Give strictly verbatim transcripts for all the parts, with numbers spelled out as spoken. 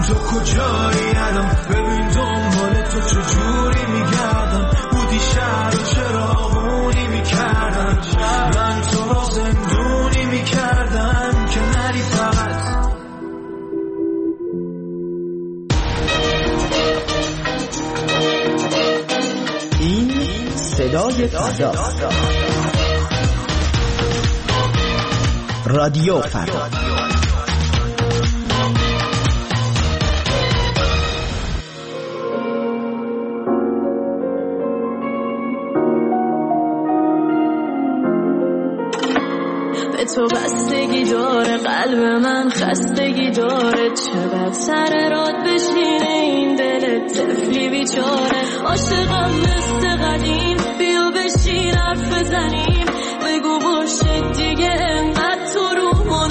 تو کجایی الان؟ ببین دنبال تو چجوری میگردم، بودی شهر و چراغونی میکردم، من تو را زندونی میکردم که نری فقط. این صدای فردا، رادیو فردا. به تو بستگی داره قلب من، خستگی داره، چقدر سر راد بشینه این دل طفلی بیچاره. عاشقم مثل قدیم، بیا بشین حرف بزنیم، بگو باشه دیگه انقدر تو رومون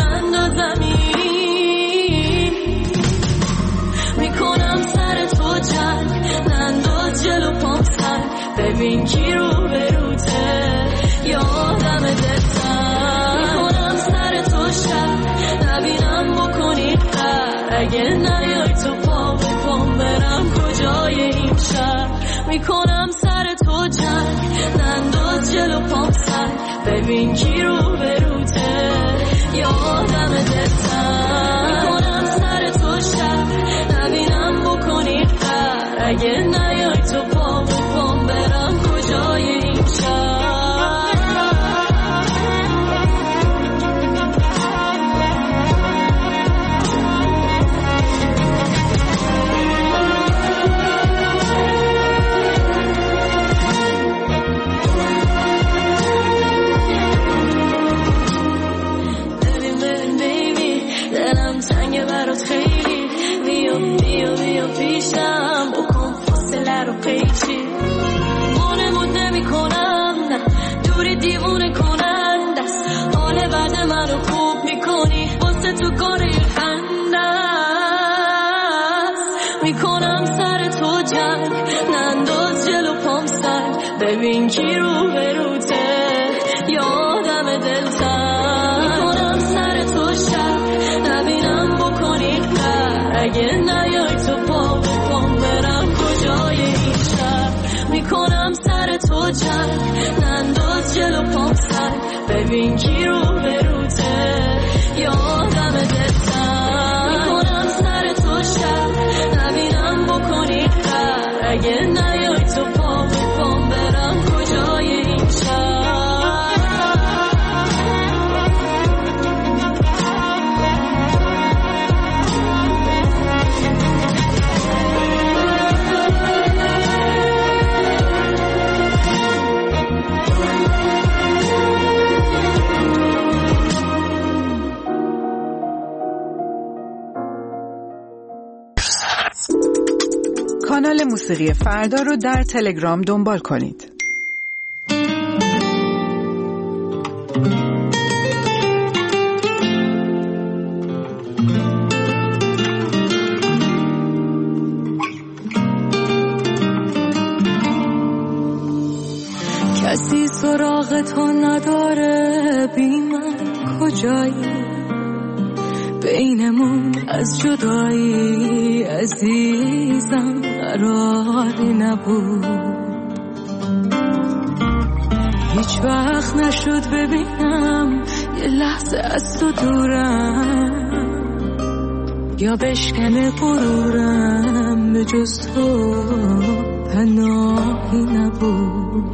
اندازمین. میکنم سر تو جنگ، ننداز جلو پام سر، ببین کی رو بروته یادم دلتن. میکنم سر تو شب، نبینم بکنی خر، اگه نیای تو پا به پام برم کجای این شهر. میکنم سر تو جنگ، ننداز جلو پام سر، ببین کی رو بروته یادم دلتن. میکنم سر تو شب، نبینم بکنی خر، اگه نیای تو پا به پام برم کجای این شهر. خیلی بیا بیا بیا پیشم، بکن فاصله رو قیچی. مونمون نمی کنم نه، دوری دیوونه کنن دست، حال بعد منو خوب میکنی، واسه تو کاری خنده است. میکنم سر تو جنگ، ننداز جلو پام سر، ببین کی رو بروته یادم دلتن. میکنم سر تو شب، نبینم بکنی خر، اگه نیای تو پا به پام برم کجای این شهر. میکنم سر تو جنگ، ننداز جلو پام سر، ببین کی رو بروته یادم دلتن. میکنم سر تو شب، نبینم بکنی خر، اگه نیای تو پا به پام برم کجای این شهر. کانال موسیقی فردا رو در تلگرام دنبال کنید. کسی سراغ تو نداره، بی من کجایی؟ بینمون از جدایی عزیزم قراری نبود. هیچ وقت نشد ببینم یه لحظه از تو دورم، یا بشکنه غرورم، به جز تو پناهی نبود.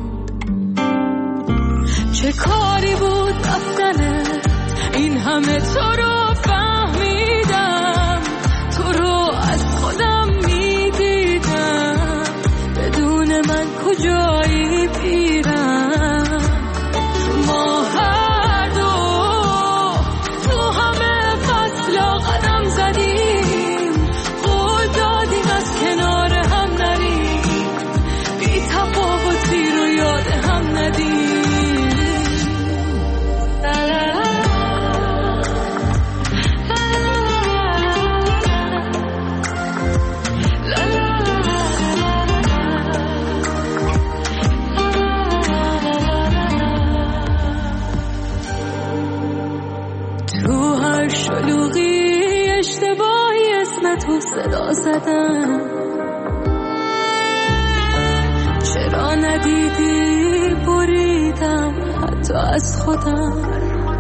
چه کاری بود رفتنه، این همه تو رو فهمیدم، تو رو از خودم میدیدم، بدون من کجایی پیرم. ما هر دو تو همه فصلا قدم زدیم، قول دادیم از کنار هم نریم، بی تفاوتی رو یاد هم ندیم. تو صدا زدم، چرا ندیدی بریدم حتی از خودم.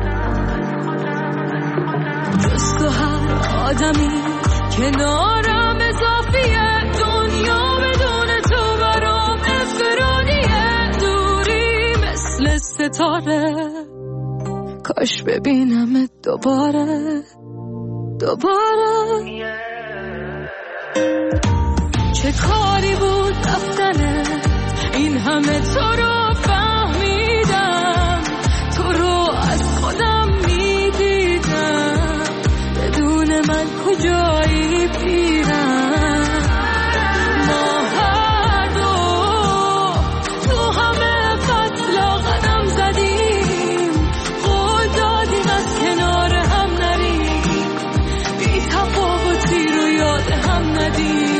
جز تو هر آدمی کنارم اضافیه، دنیا بدون تو برام انفرادیه. دوری مثل ستاره، کاش ببینمت دوباره دوباره. چه کاری بود رفتنه، این همه تو رو فهمیدم، تو رو از خودم میدیدم، بدون من کجایی پیرم. ما هر دو تو همه فصلا قدم زدیم، قول دادیم از کنار هم نریم، بی تفاوتی رو یاد هم ندیم.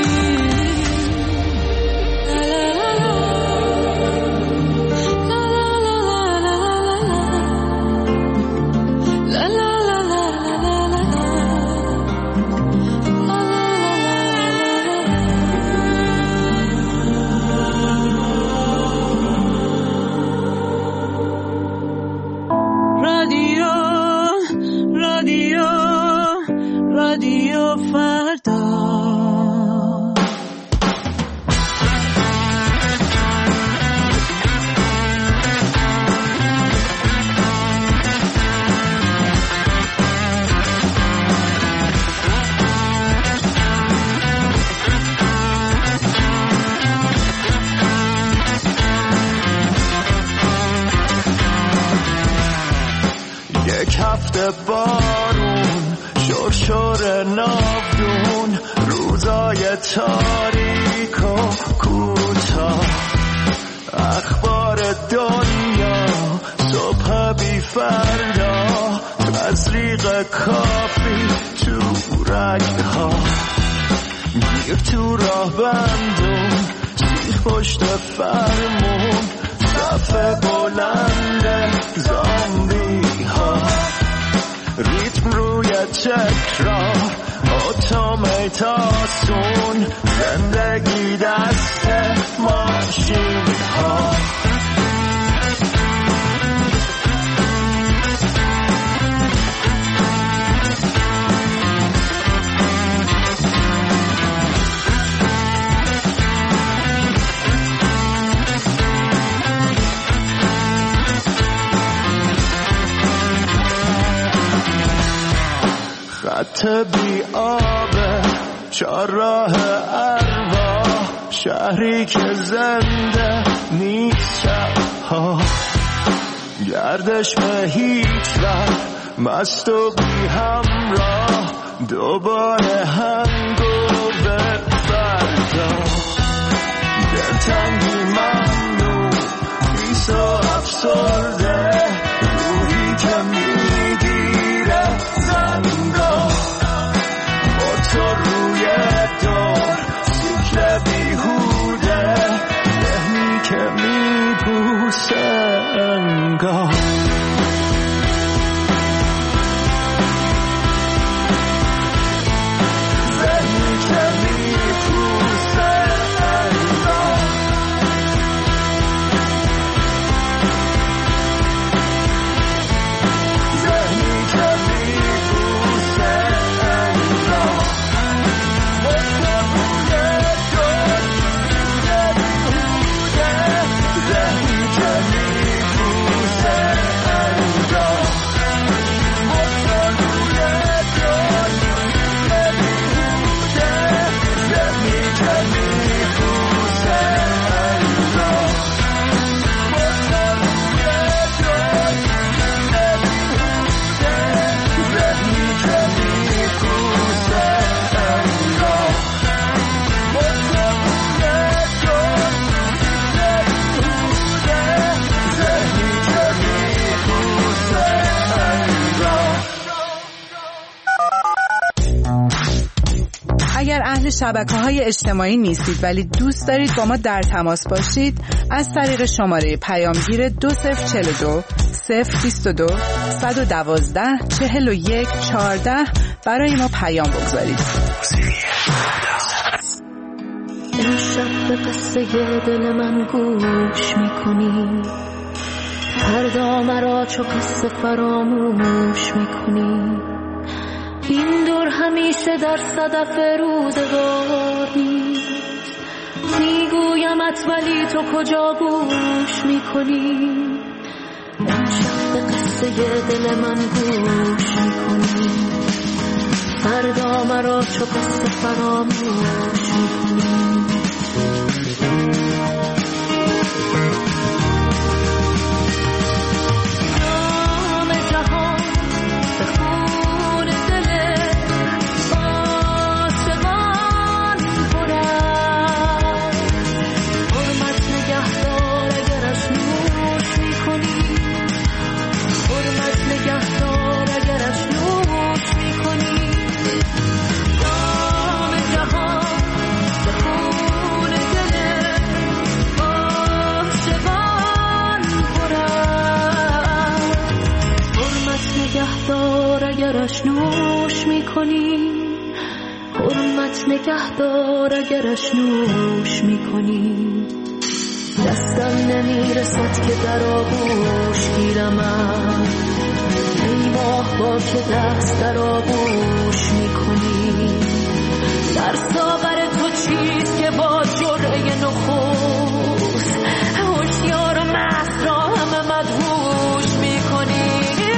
بارون شرشر ناودون، روزای تاریک و کوتاه، اخبار دنیا صبح بی فردا، تزریق کافی تو رگها، گیر تو راه بندون، سیر پشت فرمون، صفحه بلند زامبی ها، ریتم روی تکرار، اتوماتاسون، زندگی دست ماشین ها. خط بی آبه، چهارراه ارواح، شهری که زنده نیست شبها، گردش به هیچ وقت، مست و بی همراه، دوباره هنگوور فردا، دلتنگی ممنوع، بیس و افسرده، روحی که میگیره زنگاه، با تو روی دور، سیکل بیهوده، ذهنی که میپوسه انگاه. اگر اهل شبکه‌های اجتماعی نیستید ولی دوست دارید با ما در تماس باشید، از طریق شماره پیامگیر دو صفر چهل و دو صفر بیست و دو صد و دوازده چهل و یک چهارده برای ما پیام بگذارید. امشب به قصه دل من گوش میکنی، فردا مرا چو قصه فراموش میکنی. این دور همیشه در صدف روزگار نیست، میگویمت ولی تو کجا گوش میکنی. امشب به قصه دل من گوش میکنی، فردا مرا چو قصه فراموش میکنی. اگرش نوش میکنی، حرمت نگهدار اگرش نوش میکنی. دستم نمیرسد که در آغوش گیرمم، ای ماه با که دست در آغوش میکنی. در ساغر تو چیست که با جرعه نخست، هوشیار و مست را همه مدهوش میکنی.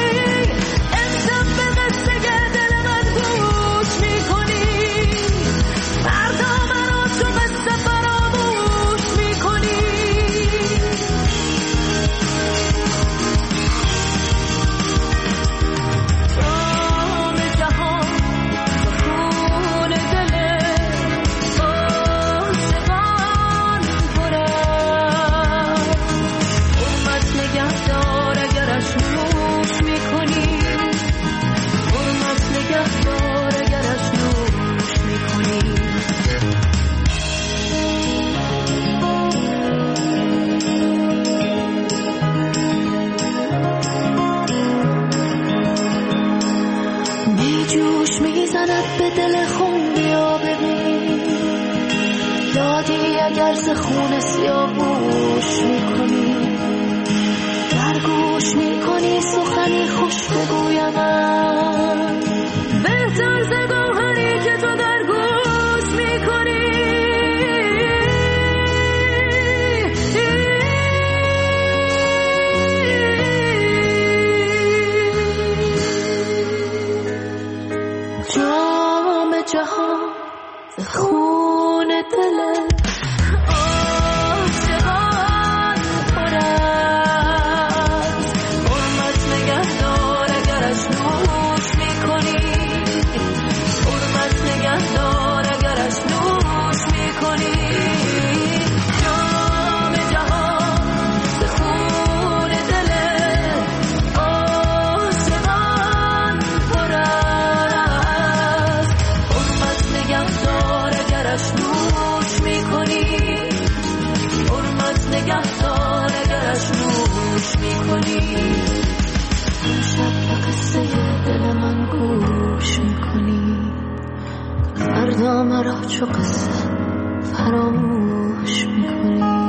به دل خون بیا ببین، یادی اگر ز خون سیاوش میکنی. در گوش میکنی سخنی خوش بگویم من، بهتر ز گوهری که تو در گوش میکنی. جهان خون دل عاشقان پر است، حرمت نگهدار اگرش نوش میکنی. حرمت نگهدار اگرش نوش میکنی. جام جهان خون دل عاشقان پر است، نگهدار اگرش نوش میکنی. حرمت نگهدار اگرش نوش میکنی. امشب به قصه دل من گوش میکنی، فردا مرا چو قصه فراموش میکنی.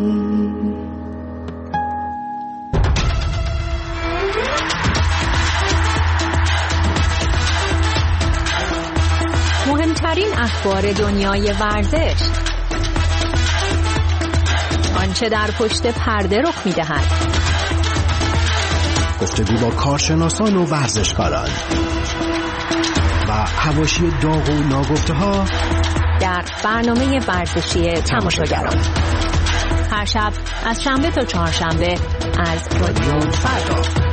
مهمترین اخبار دنیای ورزش، آنچه در پشت پرده رخ می‌دهد، گفتگو با کارشناسان و ورزشکاران و حواشی داغ و ناگفته‌ها در برنامه ورزشی تماشاگران، هر شب از شنبه تا چهارشنبه از رادیو فردا.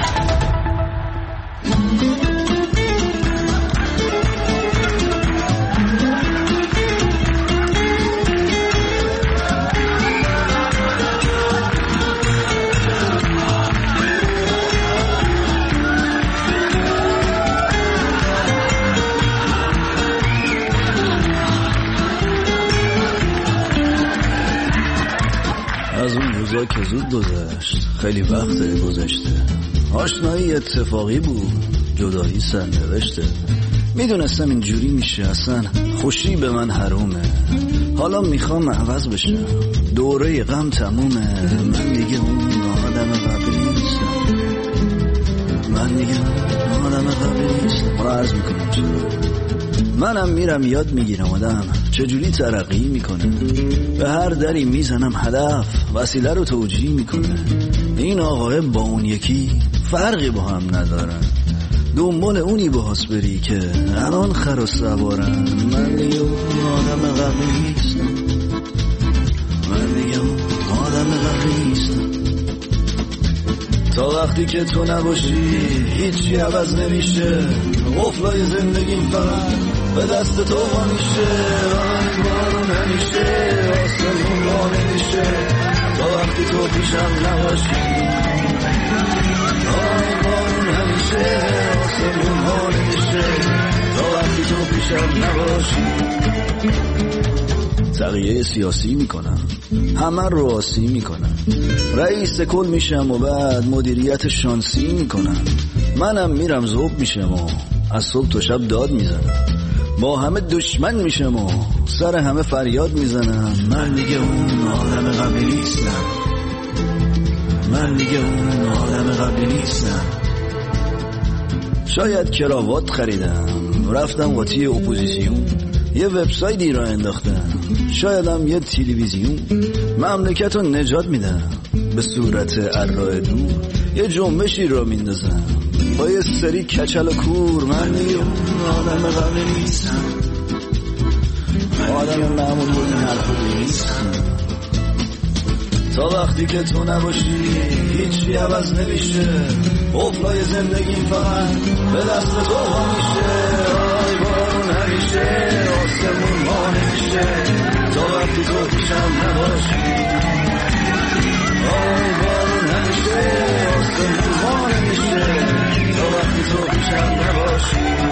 از اون روزا که زود گذشت، خیلی وقت گذشته. آشنایی اتفاقی بود، جدایی سرنوشته. میدونستم اینجوری میشه، اصلا خوشی به من حرومه. حالا میخوام عوض بشم، دوره غم تمومه. من دیگه اون آدم قبلی نیستم، من دیگه اون آدم قبلی نیستم. حالا عرض میکنم چرا. منم میرم یاد میگیرم آدم چجوری ترقی میکنه. به هر دری میزنم هدف وسیله رو توجیه میکنه. این آقای با اون یکی فرقی با هم ندارن، دنبال اونی باهاس بری که الان خر و سوارن. من دیگه اون آدم قبلی نیستم، من دیگه اون آدم قبلی نیستم. تا وقتی که تو نباشی هیچی عوض نمیشه. قفلای زندگیم فقط به دست تو ها میشه. آی بارون همیشه آسمون ها نمیشه. تا وقتی تو پیشم نباشی. آی بارون همیشه آسمون ها نمیشه. تا وقتی تو پیشم نباشی. تغییه سیاسی میکنم، همه رو آسی میکنم، رئیس کل میشم و بعد مدیریت شانسی میکنم. منم میرم ذوب میشم و از صبح تا شب داد میزنم. با همه دشمن میشم و سر همه فریاد میزنم. من دیگه اون آدم قبلی نیستم، من دیگه اون آدم قبلی نیستم. شاید کراوات خریدم، رفتم قاطی اپوزیسیون، یه وبسایتی را انداختم، شایدم یه تلویزیون. مملکت رو نجات میدم به صورت الراه دور، یه جنبشی را میندازم با یه سری کچل و کور. من دیگه اون آدم قبلی نیستم، آدم معمول بود حرفی نیستم. تا وقتی که تو نباشی هیچی عوض نمیشه. قفلای زندگیم فقط به دست تو ها میشه. آی بارون همیشه آسمون ها نمیشه. تا وقتی تو پیشم نباشی. آی بارون همیشه آسمون ها نمیشه. تا وقتی تو پیشم نباشی.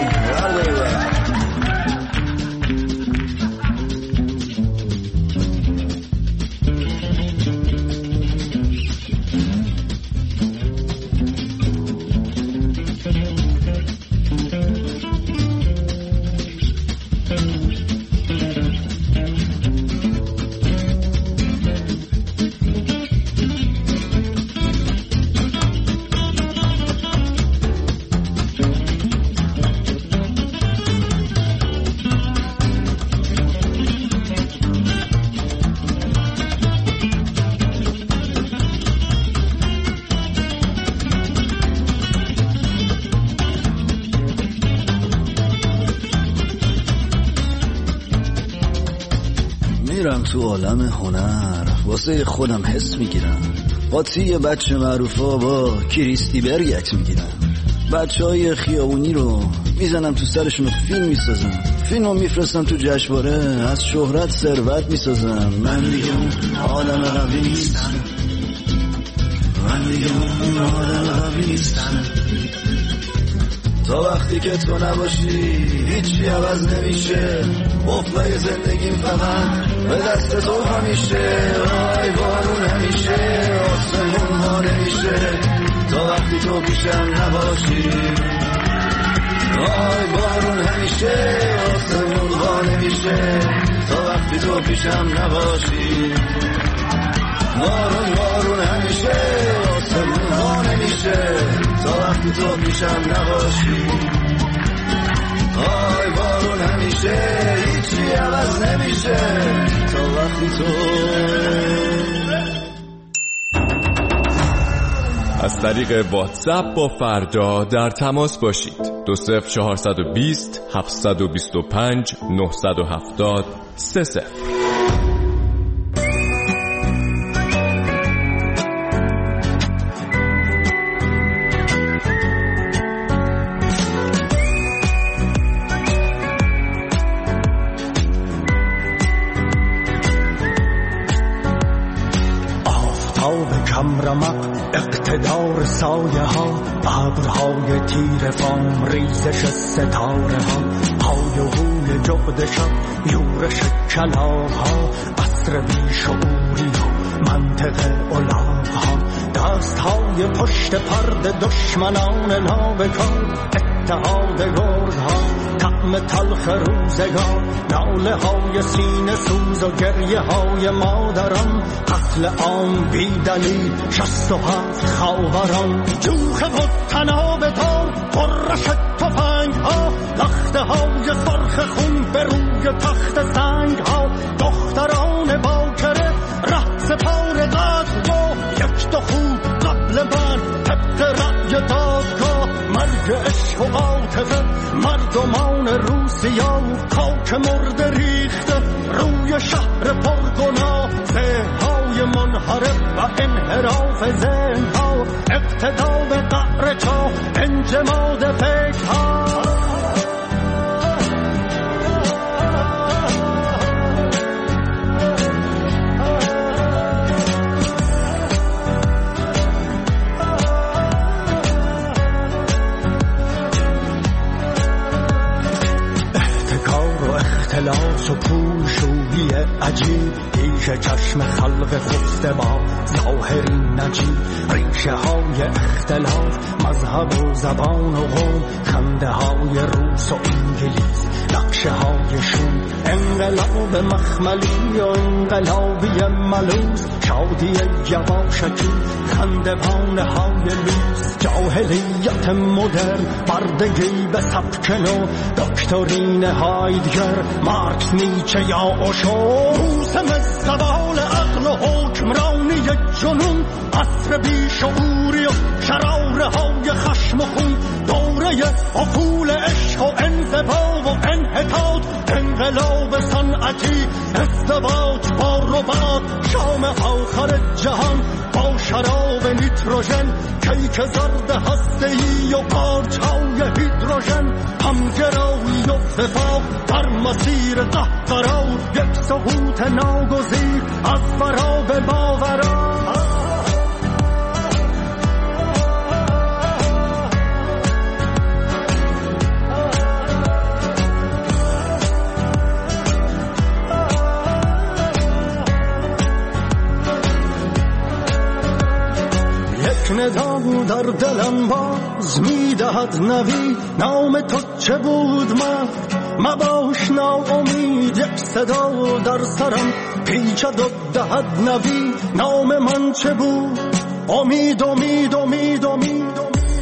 میرم تو عالم هنر، واسه خودم حس میگیرم. قاطی بچه معروفا با کریستی برگ عکس میگیرم. بچه های خیابونی رو میزنم تو سرشون و فیلم میسازم. فیلم رو میفرستم تو جشنواره، از شهرت ثروت میسازم. من دیگه اون آدم قبلی نیستم، من دیگه اون آدم قبلی نیستم. تا وقتی که تو نباشی هیچی عوض نمیشه. قفلای زندگیم فقط به دست تو همیشه. آی بارون همیشه آسمون ها نمیشه. تا وقتی تو پیشم نباشی. آی بارون همیشه آسمون ها نمیشه. تا وقتی تو پیشم نباشی. بارون بارون همیشه آسمون ها نمیشه. تا وقتی تو پیشم نباشی. آی بارون همیشه هیچی عوض نمیشه. تا وقتی تو. از طریق واتساپ با فردا در تماس باشید. دو صفر چهارصد و بیست هفتصد و بیست و پنج نهصد و هفتاد سه صفر. اقتدار سایه ها، ابرهای تیر فام، ریزش ستاره ها، های و هوی جهد شب، یورش کلاغ ها، عصر بیشعوری و منطق الاغ ها، دست های پشت پرد دشمنان نابکار، اتحاد گرد ها، زخم تلخ روزگار، ناله های سینه سوز و گریه های مادران، قتل عام بی دلیل شست و هفت خواهران، جوخه و تناب دار پرش تفنگ ها، لخته های سرخ خون به روی تخت سنگ ها، دختران باکره ره سپار قتل و یک دو خوب قبل من طبق رأی دادگاه، مرگ عشق و عاطفه مردمان روسیا، خاک مرده ریخته روی شهر پرگناه، ذهن‌های منحرف و انحراف ذهن‌ها، اقتدا به قعر چاه، انجماد فکرها. اختلاس و پول شویی عجیب، پیش چشم خلق خفته با ظاهری نجیب، ریشه های اختلاف مذهب و زبان و قوم، خنده های روس و انگلیس، نقشه های شوم، انقلاب مخملی و انقلابی ملوس، شادی یواشکی خندوانه های لوس، جاهلیت مدرن بردگی به سبک نو، دکترین هایدگر مارکس نیچه یا اوشو، موسم زوال عقل و حکمرانی جنون، عصر بیشعوری و شراره های خشم و خون، دوره افول عشق و انزوا و انحطاط، انقلاب صنعتی ازدواج با ربات، شام آخر جهان با شراب نیتروژن، کیک زرد هسته‌ای و پارچای هیدروژن، همگرایی و وفاق در مسیر قهقرا، یک سقوط ناگزیر از فراغ باورا. ندا در دلم باز میدهد نوی، نام تو چه بود من مباش ناامید، یک صدا در سرم پیچد و دهد نوی، نام من چه بود؟ امید امید امید امید.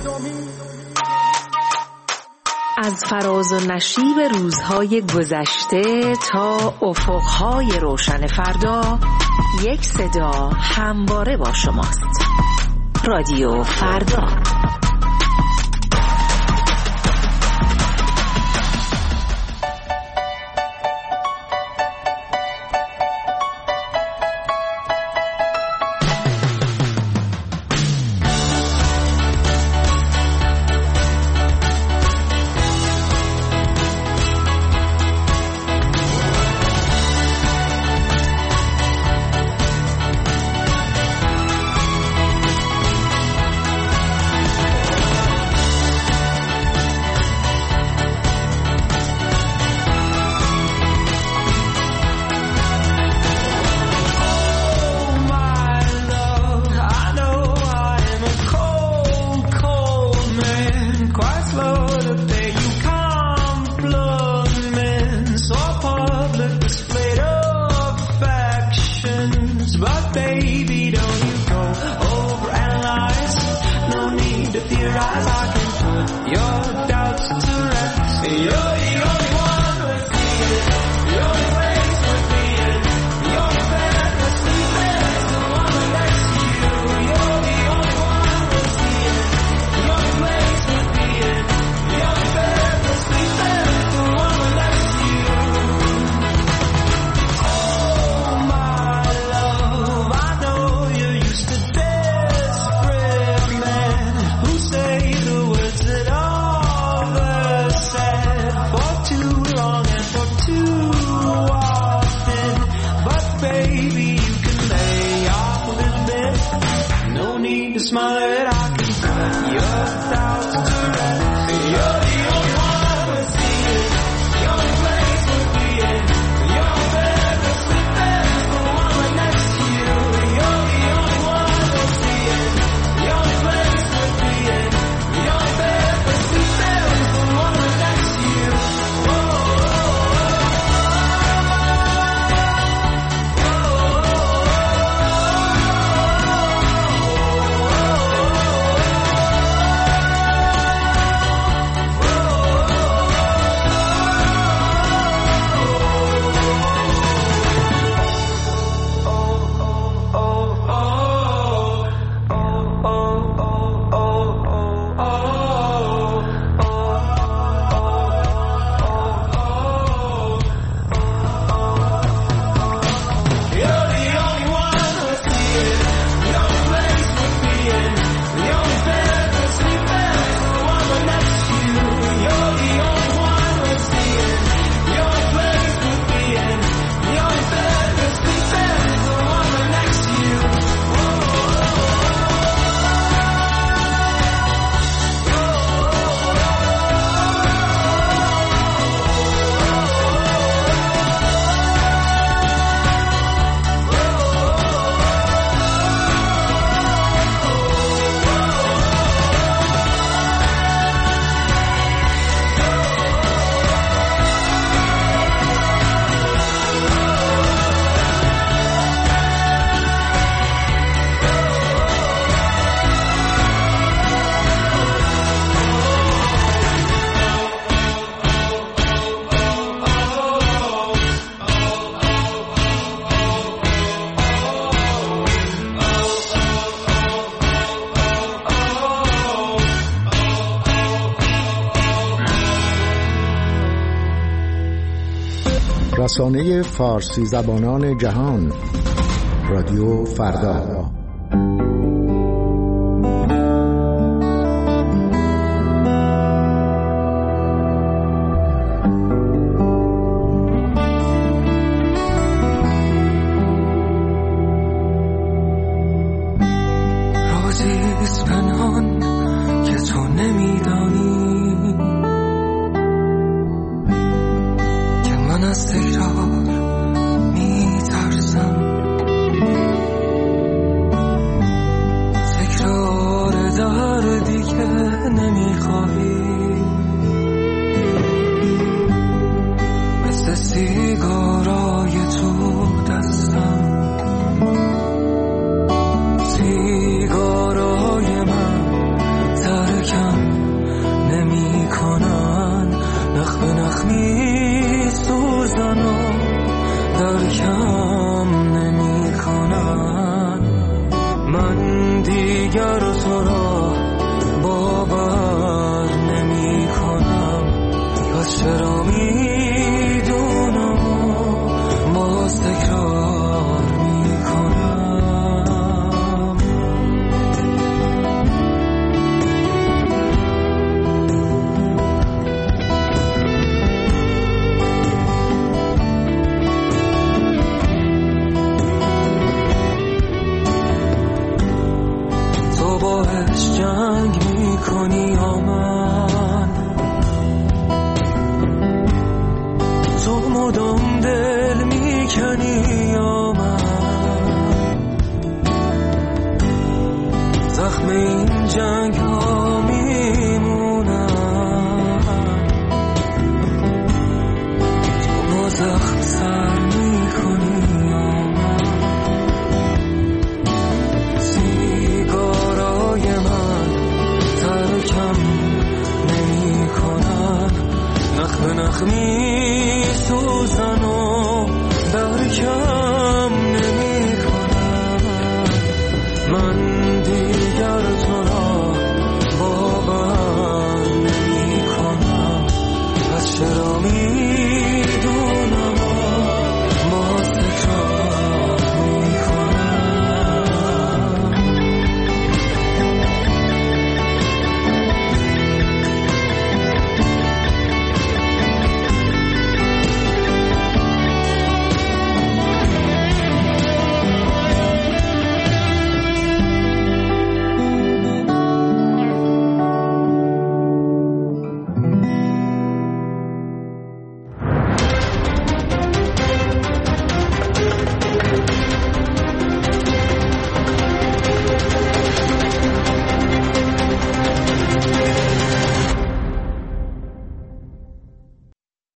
از فراز و نشیب روزهای گذشته تا افقهای روشن فردا، یک صدا همواره با شماست. رادیو فردا. رسانه فارسی زبانان جهان، رادیو فردا. چرا می